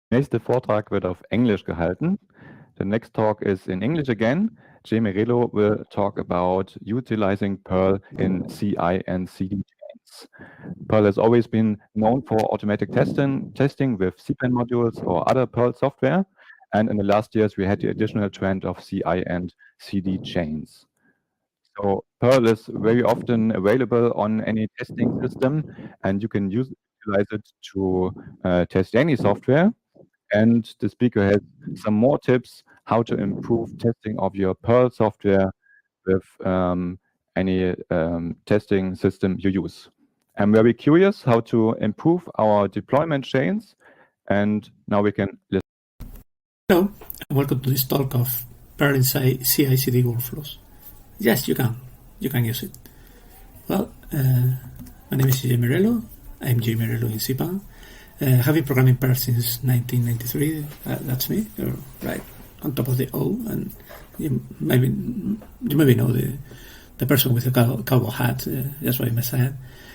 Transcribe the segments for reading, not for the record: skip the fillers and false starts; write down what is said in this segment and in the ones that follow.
Nächste Vortrag wird auf Englisch gehalten. The next talk is in English again. Jay Merillo will talk about utilizing Perl in CI and CD chains. Perl has always been known for automatic testing with cPanel modules or other Perl software. And in the last years, we had the additional trend of CI and CD chains. So Perl is very often available on any testing system, and you can utilize it to test any software. And the speaker has some more tips how to improve testing of your Perl software with any testing system you use. I'm very curious how to improve our deployment chains, and now we can listen. Hello, and welcome to this talk of Perl in CI/CD workflows. Yes, you can use it. Well, my name is Jay Merillo. I'm Jay Merillo in cPanel. Have been programming Perl since 1993. That's me, right on top of the O. And you maybe know the person with the cowboy hat. That's why I said.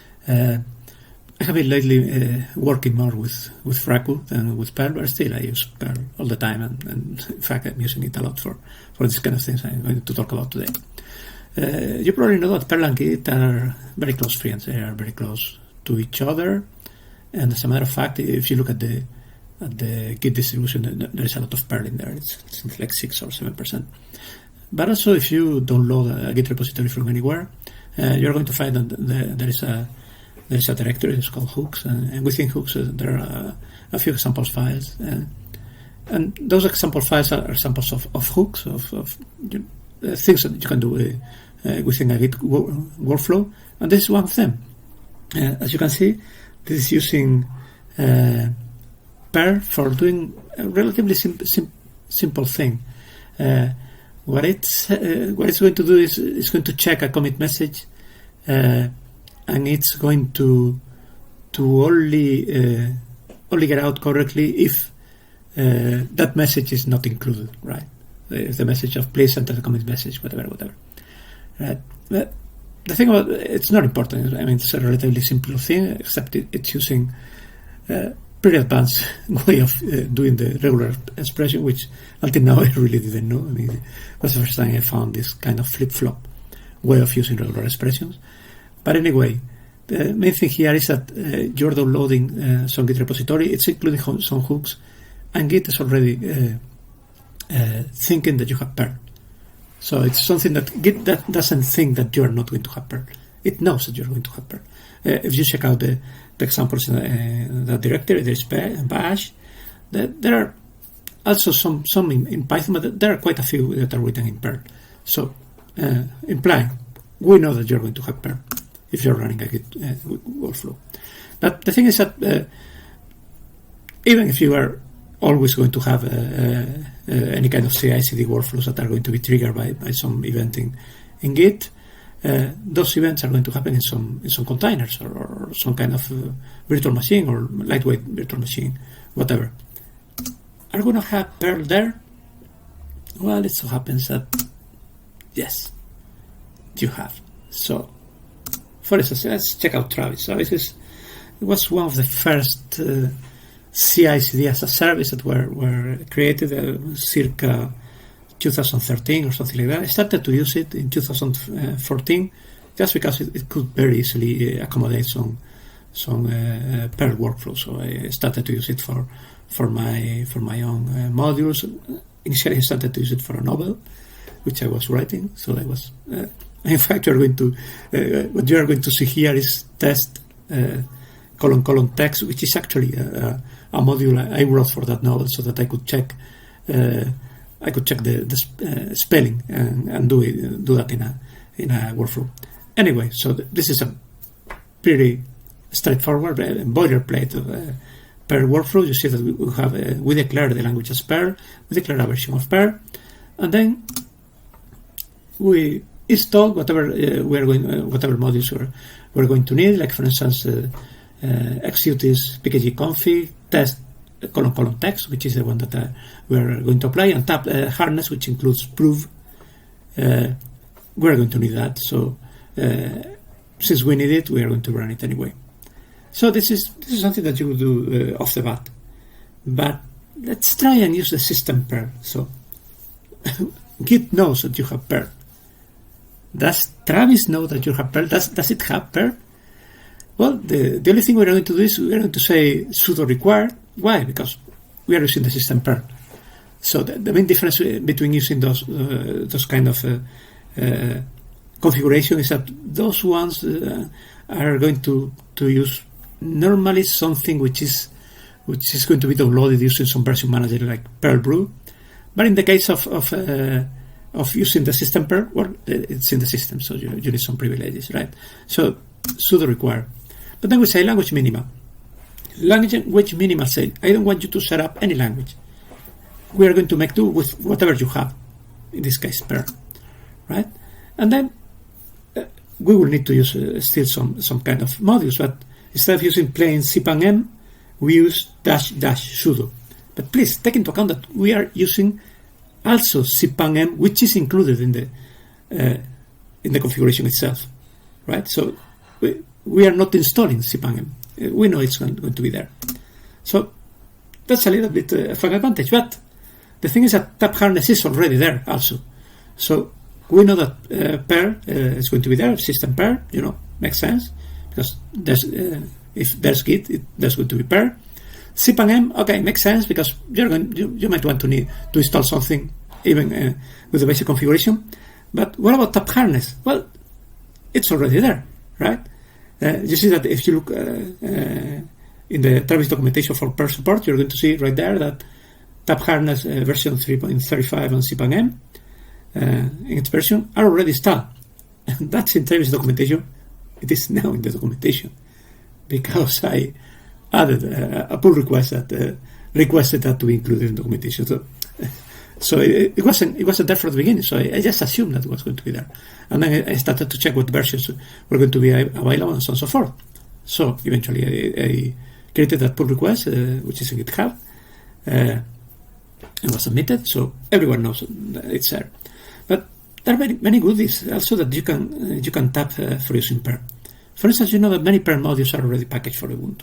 I have been lately working more with Fraku than with Perl, but still I use Perl all the time, and in fact I'm using it a lot for these kind of things I'm going to talk about today. You probably know that Perl and Git are very close friends. They are very close to each other, and as a matter of fact, if you look at the Git distribution, there is a lot of Perl in there. It's like 6 or 7%. But also, if you download a Git repository from anywhere, you're going to find that there is a directory. It's called hooks, and within hooks there are a few examples files, and those example files are samples of hooks of things that you can do within a Git workflow, and this is one of them. As you can see, this is using Perl for doing a relatively simple thing. What it's going to do is it's going to check a commit message, and it's going to only get out correctly if that message is not included, right? If the message of please enter the commit message, whatever, right? But the thing about it's not important. I mean, it's a relatively simple thing, except it's using pretty advanced way of doing the regular expression, which until now I really didn't know. I mean, it was the first time I found this kind of flip-flop way of using regular expressions. But anyway, the main thing here is that you're downloading some Git repository. It's including some hooks, and Git is already thinking that you have Perl. So it's something that Git doesn't think that you're not going to have Perl. It knows that you're going to have Perl. If you check out the examples in the directory, there's bash. There are also some in Python, but there are quite a few that are written in Perl. So implying we know that you're going to have Perl if you're running a Git workflow. But the thing is that even if you are always going to have any kind of CI/CD workflows that are going to be triggered by some event in Git, those events are going to happen in some containers or some kind of virtual machine or lightweight virtual machine, whatever. Are we going to have Perl there? Well, it so happens that yes, you have. So, for instance, let's check out Travis. So it was one of the first CI/CD as a service that were created circa 2013 or something like that. I started to use it in 2014 just because it could very easily accommodate some Perl workflows. So I started to use it for my own modules. Initially, I started to use it for a novel, which I was writing. So I was. In fact, what you are going to see here is test ::text, which is actually a module I wrote for that novel, so that I could check the spelling and do that in a workflow. Anyway, so this is a pretty straightforward boilerplate of Perl workflow. You see that we declare the language as Perl, we declare a version of Perl, and then we install whatever whatever modules we're going to need. Like for instance, execute this pkg-config test ::text, which is the one that we're going to apply, and tab harness, which includes prove. We're going to need that. So since we need it, we are going to run it anyway. So this is something that you will do off the bat. But let's try and use the system pair. So Git knows that you have pair. Does Travis know that you have pair? Does it have pair? Well, the only thing we're going to do is we're going to say sudo require. Why? Because we are using the system pair. So the main difference between using those kind of configuration is that those ones are going to use normally something which is going to be downloaded using some version manager like Perl Brew. But in the case of using the system pair, well, it's in the system, so you need some privileges, right? So sudo require. But then we say language minima. Language minima say, I don't want you to set up any language. We are going to make do with whatever you have, in this case, pair, right? And then we will need to use still some kind of modules, but instead of using plain cpang-m, we use --sudo. But please take into account that we are using also cpang-m, which is included in the configuration itself, right? So we are not installing cpang-m. We know it's going to be there. So that's a little bit of an advantage. But the thing is that tab harness is already there also. So we know that pair is going to be there, system pair, makes sense, because if there's Git, there's going to be pair. cpang-m, okay, makes sense, because you might want to need to install something even with the basic configuration. But what about tab harness? Well, it's already there, right? You see that if you look in the Travis documentation for pair support, you're going to see right there that tab harness version 3.35 on cpang-m in its version are already installed. And that's in Travis documentation. It is now in the documentation because I added a pull request that requested that to be included in documentation. So it wasn't there from the beginning. So I just assumed that it was going to be there, and then I started to check what versions were going to be available and so on and so forth. So eventually I created that pull request, which is in GitHub, and was submitted. So everyone knows it's there. But there are many goodies also that you can tap for using pair. For instance, you know that many pair modules are already packaged for Ubuntu.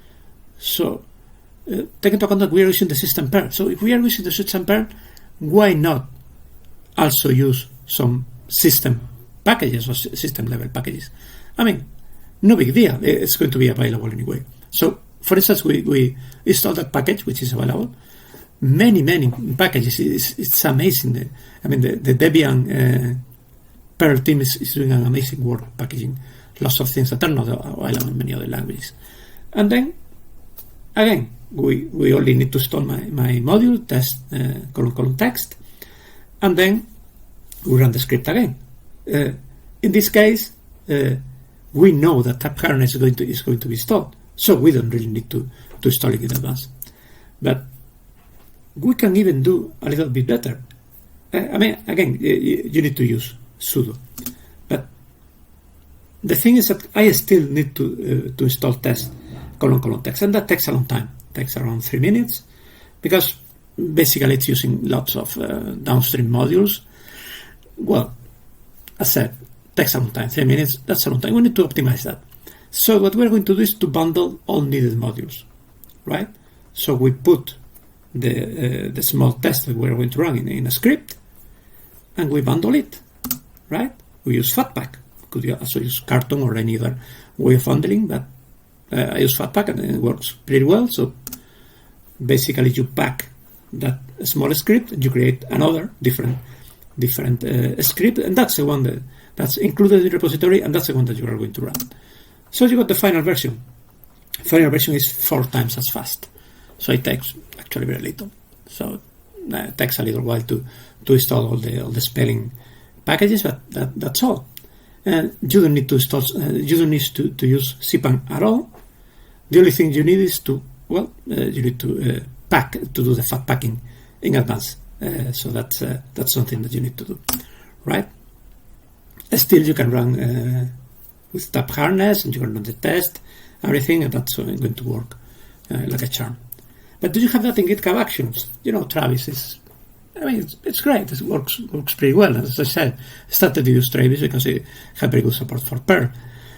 So take into account that we are using the system pair. So if we are using the system pair, why not also use some system packages or system level packages? I mean, no big deal. It's going to be available anyway. So for instance, we install that package, which is available. Many packages. It's amazing. I mean, the Debian Perl team is doing an amazing work packaging lots of things that are not available in many other languages. And then, again, we only need to install my module, test, :text, and then we run the script again. In this case, we know that tab harness is going to be installed, so we don't really need to install it in advance. But we can even do a little bit better. I mean, again, you need to use sudo. But the thing is that I still need to install test, :text, and that takes a long time. It takes around 3 minutes, because basically it's using lots of downstream modules. Well, as I said, takes a long time. 3 minutes, that's a long time. We need to optimize that. So what we're going to do is to bundle all needed modules, right? So we put the small test that we're going to run in a script, and we bundle it, right? We use Fatpack. Could also use Carton or any other way of bundling, but I use Fatpack and it works pretty well. So basically you pack that small script and you create another different script, and that's the one that's included in the repository, and that's the one that you are going to run. So you got the final version. Final version is 4 times as fast. So it takes actually very little. So it takes a little while to install all the spelling packages, but that's all. And you don't need to install. You don't need to use cpang at all. The only thing you need is you need to pack to do the fat packing in advance. So that's something that you need to do, right? Still, you can run with tab harness, and you can run the test, everything, and that's going to work like a charm. But do you have that in GitHub Actions? Travis is. I mean, it's great. It works pretty well. As I said, I started to use Travis because it had very good support for Perl.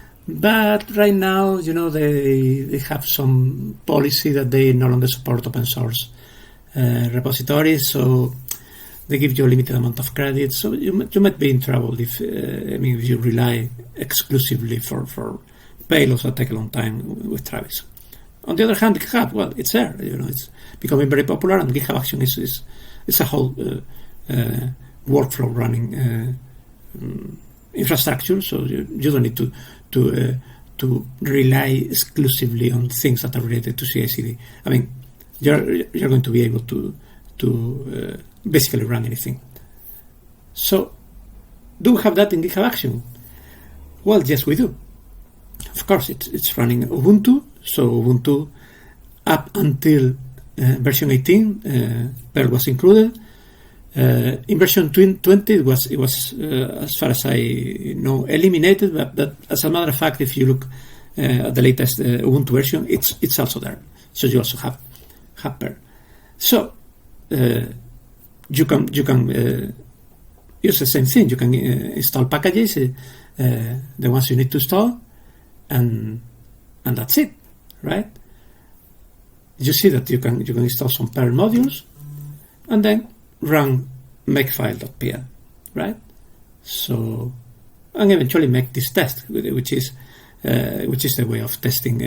But right now, they have some policy that they no longer support open source repositories, so they give you a limited amount of credit. So you might be in trouble if if you rely exclusively for payloads that take a long time with Travis. On the other hand, GitHub, well, it's there. It's becoming very popular, and GitHub Action is a whole workflow running infrastructure. So you don't need to rely exclusively on things that are related to CI/CD. I mean, you're going to be able to basically run anything. So, do we have that in GitHub Action? Well, yes, we do. Of course, it's running Ubuntu. So Ubuntu up until version 18, Perl was included. In version 20, it was as far as I know, eliminated. But as a matter of fact, if you look at the latest Ubuntu version, it's also there. So you also have Perl. So you can use the same thing. You can install packages, the ones you need to install, and that's it, right? You see that you can install some Perl modules, and then run makefile.pl, right? So, and eventually make this test, which is the way of testing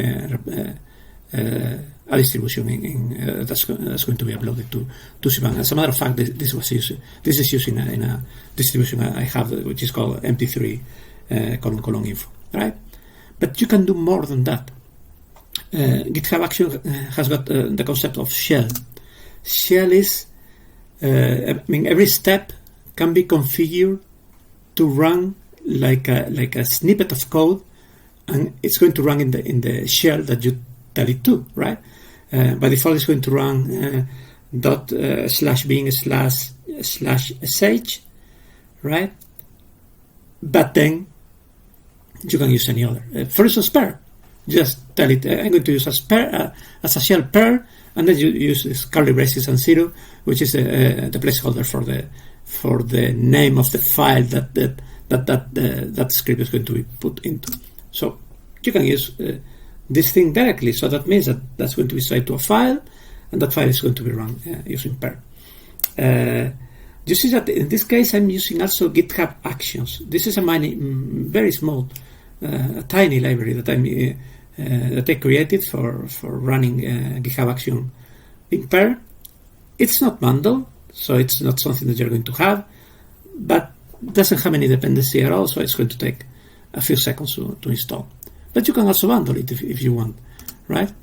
a distribution that's going to be uploaded to cPanel. As a matter of fact, this is used in a distribution I have, which is called MT3 : info, right? But you can do more than that. GitHub Action has got the concept of shell. Shell is, every step can be configured to run like a snippet of code, and it's going to run in the shell that you tell it to, right? By default, it's going to run /bin//sh, right? But then you can use any other. For instance, Perl. Just tell it, I'm going to use as a shell Perl, and then you use this curly braces and 0, which is the placeholder for the name of the file that script is going to be put into. So you can use this thing directly. So that means that's going to be saved to a file, and that file is going to be run using Perl. You see that in this case I'm using also GitHub Actions. This is a very small, tiny library that I created for running GitHub Action in Perl. It's not bundled, so it's not something that you're going to have, but doesn't have any dependency at all, so it's going to take a few seconds to install. But you can also bundle it if you want, right?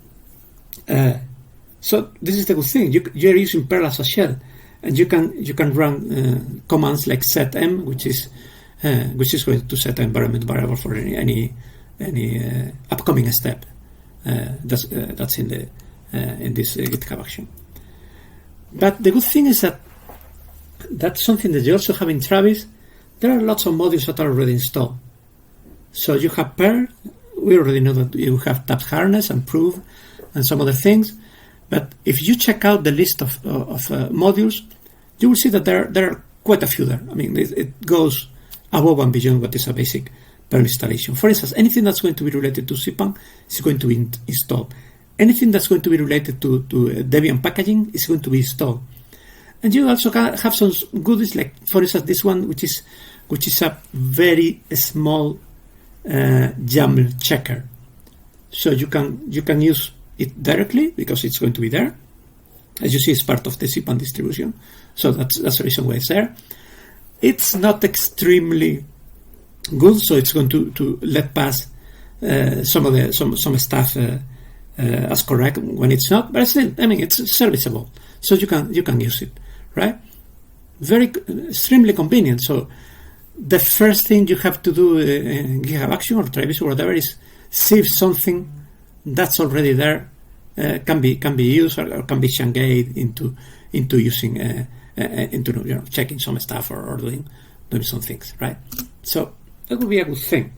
So this is the good thing. You're using Perl as a shell, and you can run commands like setm, which is going to set an environment variable for any upcoming step that's in this GitHub Action. But the good thing is that that's something that you also have in Travis. There are lots of modules that are already installed. So you have Perl. We already know that you have Tabbed Harness and Prove and some other things. But if you check out the list of modules, you will see that there are quite a few there. I mean, it goes above and beyond what is a basic Perl installation. For instance, anything that's going to be related to cPanel is going to be installed. Anything that's going to be related to Debian packaging is going to be installed. And you also have some goodies, like, for instance, this one, which is a very small YAML checker. So you can use it directly because it's going to be there. As you see, it's part of the cPanel distribution. So that's the reason why it's there. It's not extremely good, so it's going to let pass some stuff as correct when it's not. But still, I mean, it's serviceable, so you can use it, right? Very extremely convenient. So the first thing you have to do in GitHub Action or Travis or whatever is see if something that's already there can be used or can be shangayed into using into checking some stuff or doing some things, right? So that would be a good thing.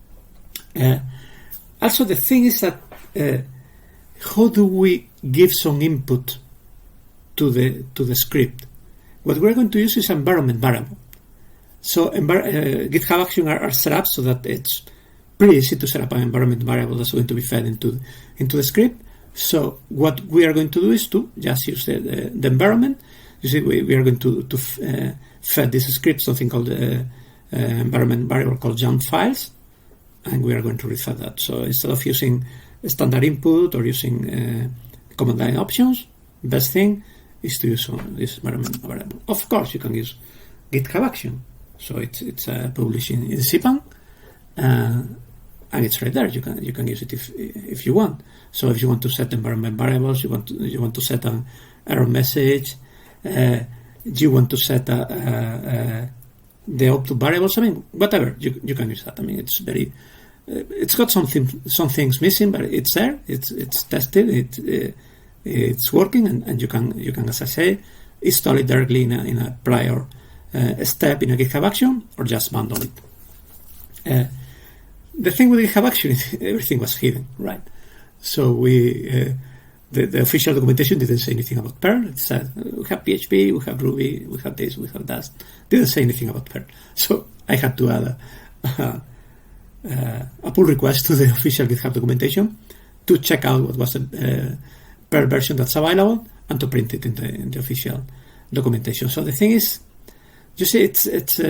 Also, the thing is that how do we give some input to the script? What we're going to use is environment variable. So GitHub Action are set up so that it's pretty easy to set up an environment variable that's going to be fed into the script. So what we are going to do is to just use the environment. You see, we are going to fed this script something called environment variable called jump files, and we are going to refer that. So instead of using standard input or using command line options, best thing is to use this environment variable. Of course, you can use GitHub Action. So it's published in cpan, and it's right there. You can use it if you want. So if you want to set environment variables, you want to set an error message, you want to set the output variables. I mean, whatever you can use that. I mean, it's very. It's got some things missing, but it's there. It's tested. It's working, and you can, as I say, install it directly in a prior step in a GitHub Action, or just bundle it. The thing with GitHub Action is everything was hidden, right? So the official documentation didn't say anything about Perl. It said we have PHP, we have Ruby, we have this, we have that. Didn't say anything about Perl. So I had to add a pull request to the official GitHub documentation to check out what was the Perl version that's available and to print it in the official documentation. So the thing is, you see, it's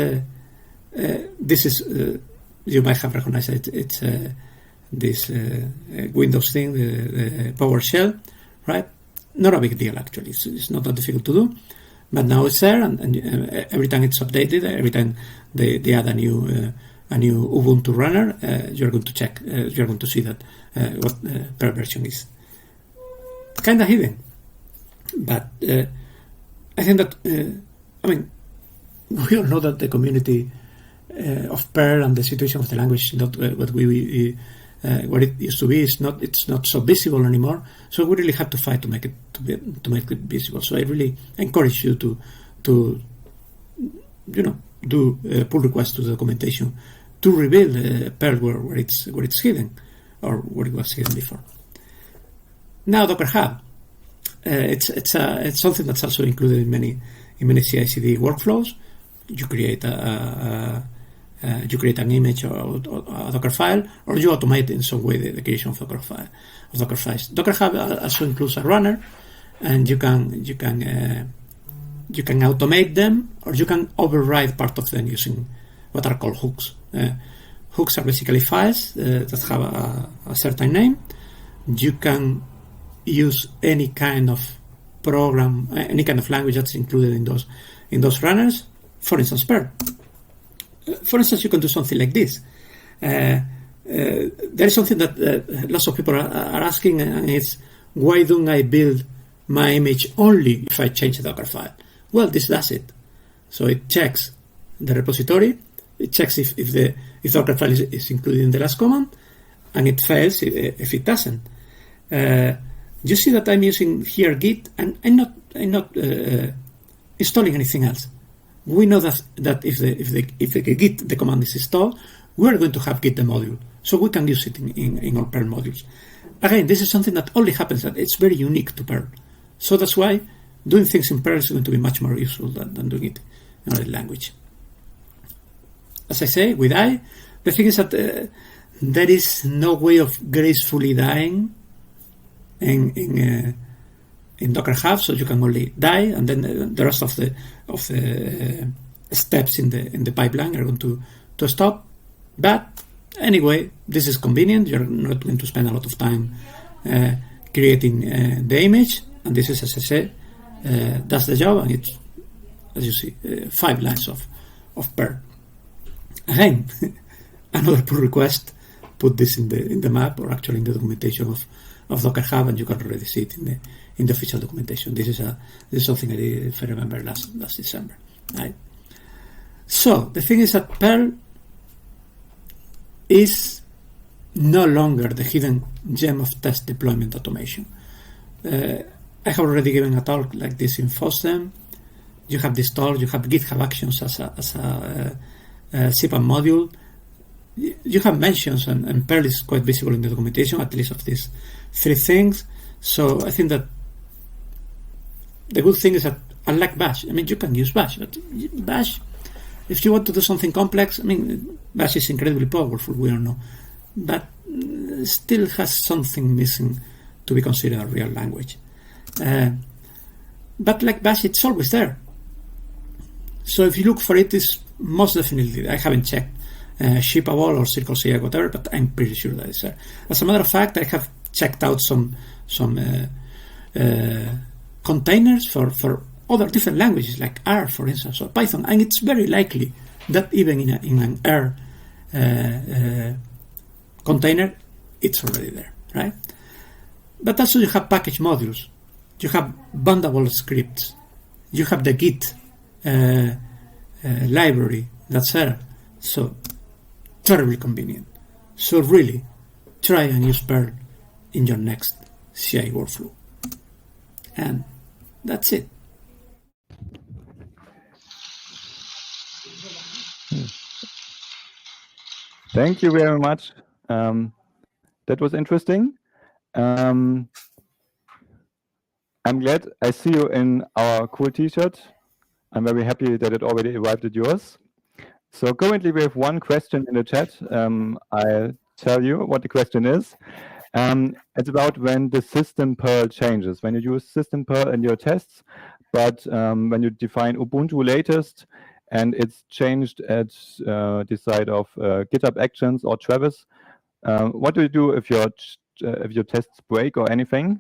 this is you might have recognized it. It's this Windows thing, the PowerShell, right? Not a big deal actually. It's not that difficult to do, but now it's there, and every time it's updated, every time they add a new Ubuntu runner, you're going to check. You're going to see that what Perl version is. Kind of hidden, but I think that I mean, we all know that the community of Perl and the situation of the language, not what what it used to be, it's not so visible anymore. So we really had to fight to make it visible. So I really encourage you to do pull requests to the documentation to reveal Perl where it's hidden, or where it was hidden before. Now Docker Hub, it's something that's also included in many CI/CD workflows. You create an image or a Docker file, or you automate in some way the creation of Docker files. Docker Hub also includes a runner, and you can automate them, or you can override part of them using what are called hooks. Hooks are basically files that have a certain name. You can use any kind of program, any kind of language that's included in those runners. For instance, Perl. For instance, you can do something like this. There is something that lots of people are asking, and it's, why don't I build my image only if I change the Docker file? Well, this does it. So it checks the repository, it checks if Docker file is included in the last command, and it fails if it doesn't. You see that I'm using here Git, and I'm not installing anything else. We know that if the Git the command is installed, we are going to have Git the module, so we can use it in our Perl modules. Again, this is something that only happens, that it's very unique to Perl. So that's why doing things in Perl is going to be much more useful than doing it in another language. As I say, we die. The thing is that there is no way of gracefully dying in Docker Hub, so you can only die, and then the rest of the steps in the pipeline are going to stop. But anyway, this is convenient. You're not going to spend a lot of time creating the image, and this is, as I said, does the job, and it's, as you see, 5 lines of Perl. Again, another pull request put this in the map, or actually in the documentation of Docker Hub, and you can already see it in the official documentation. This is something I did, if I remember, last December. Right? So the thing is that Perl is no longer the hidden gem of test deployment automation. I have already given a talk like this in FOSDEM. You have this talk. You have GitHub Actions as a cpan module. You have mentions, and Perl is quite visible in the documentation, at least of these 3 things. So I think that the good thing is that, unlike Bash, I mean, you can use Bash, but Bash, if you want to do something complex, I mean, Bash is incredibly powerful, we all know, but still has something missing to be considered a real language. But like Bash, it's always there. So if you look for it, it's most definitely, I haven't checked shippable or Circle CI, whatever, but I'm pretty sure that it's there. As a matter of fact, I have checked out some containers for other different languages, like R, for instance, or Python, and it's very likely that even in an R container, it's already there, right? But also you have package modules, you have bundleable scripts, you have the Git library that's there. So terribly convenient. So really, try and use Perl in your next CI workflow. And that's it. Thank you very much. That was interesting. I'm glad I see you in our cool t-shirt. I'm very happy that it already arrived at yours. So currently we have one question in the chat. I'll tell you what the question is. It's about when the system Perl changes, when you use system Perl in your tests, but when you define Ubuntu latest and it's changed at the side of GitHub Actions or Travis, what do you do if your tests break or anything?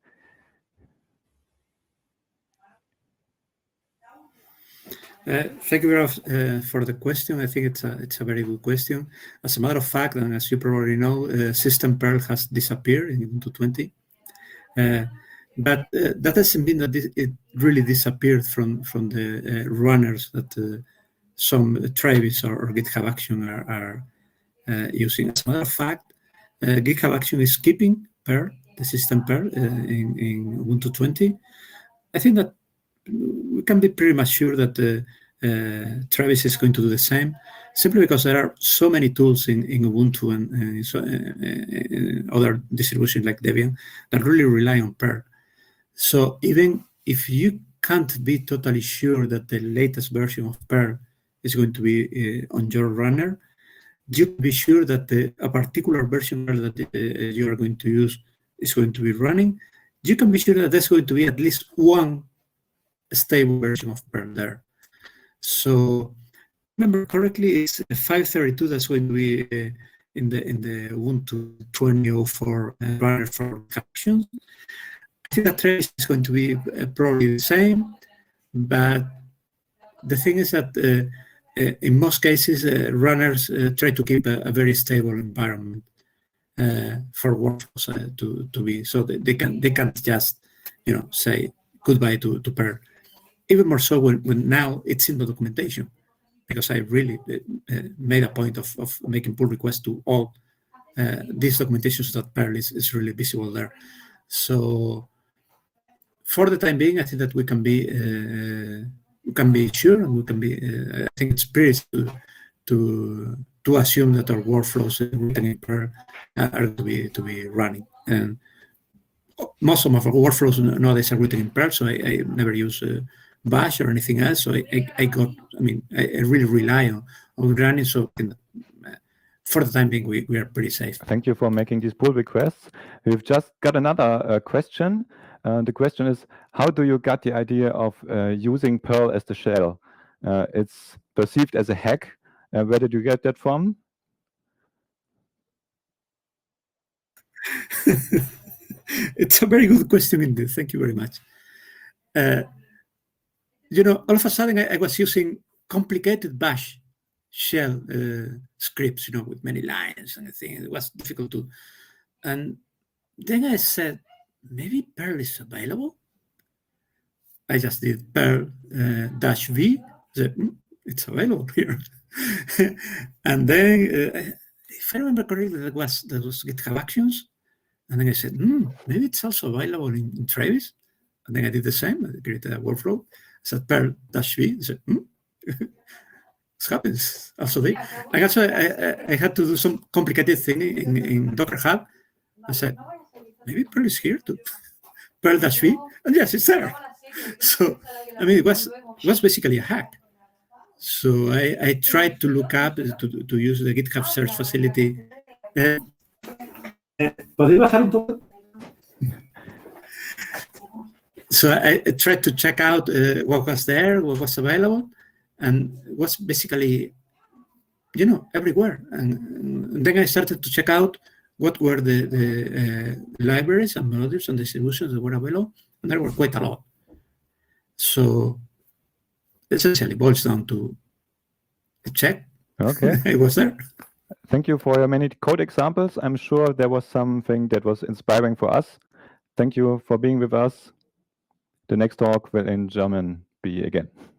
Thank you very much for the question. I think it's a very good question. As a matter of fact, and as you probably know, system Perl has disappeared in Ubuntu 20. But that doesn't mean that it really disappeared from the runners that some Travis or GitHub Action are using. As a matter of fact, GitHub Action is keeping Perl, the system Perl, in Ubuntu 20. I think that we can be pretty much sure that Travis is going to do the same, simply because there are so many tools in Ubuntu and other distributions like Debian that really rely on Perl. So even if you can't be totally sure that the latest version of Perl is going to be on your runner, you can be sure that a particular version that you are going to use is going to be running. You can be sure that there's going to be at least one stable version of Perl there. So, remember correctly, it's 532 that's going to be in the Ubuntu 2004 runner for actions. I think that Travis is going to be probably the same, but the thing is that in most cases, runners try to keep a very stable environment for workflows to be, so they can't just say goodbye to Perl. Even more so when now it's in the documentation, because I really made a point of making pull requests to all these documentations that Perl is really visible there. So for the time being, I think that we can be sure, and we can be. I think it's pretty to assume that our workflows written in Perl are to be running. And most of my workflows nowadays are written in Perl, so I never use Bash or anything else. So I really rely on running. So for the time being, we are pretty safe. Thank you for making these pull requests. We've just got another question. The question is, how do you get the idea of using Perl as the shell? It's perceived as a hack. Where did you get that from? It's a very good question indeed. Thank you very much. All of a sudden I was using complicated Bash shell scripts, with many lines and things. It was difficult to. And then I said, maybe Perl is available. I just did Perl -v. Said, it's available here. And then, if I remember correctly, that was GitHub Actions. And then I said, maybe it's also available in Travis. And then I did the same. I created a workflow. I said Perl -v. I said, this happens also there. And also I had to do some complicated thing in Docker Hub. I said, maybe Perl is here too. Perl -v. And yes, it's there. So, it was basically a hack. So I tried to look up to use the GitHub search facility. But it was So I tried to check out what was there, what was available, and it was basically, everywhere. And then I started to check out what were the libraries and modules and distributions that were available, and there were quite a lot. So essentially boils down to a check. Okay. It was there. Thank you for your many code examples. I'm sure there was something that was inspiring for us. Thank you for being with us. The next talk will in German be again.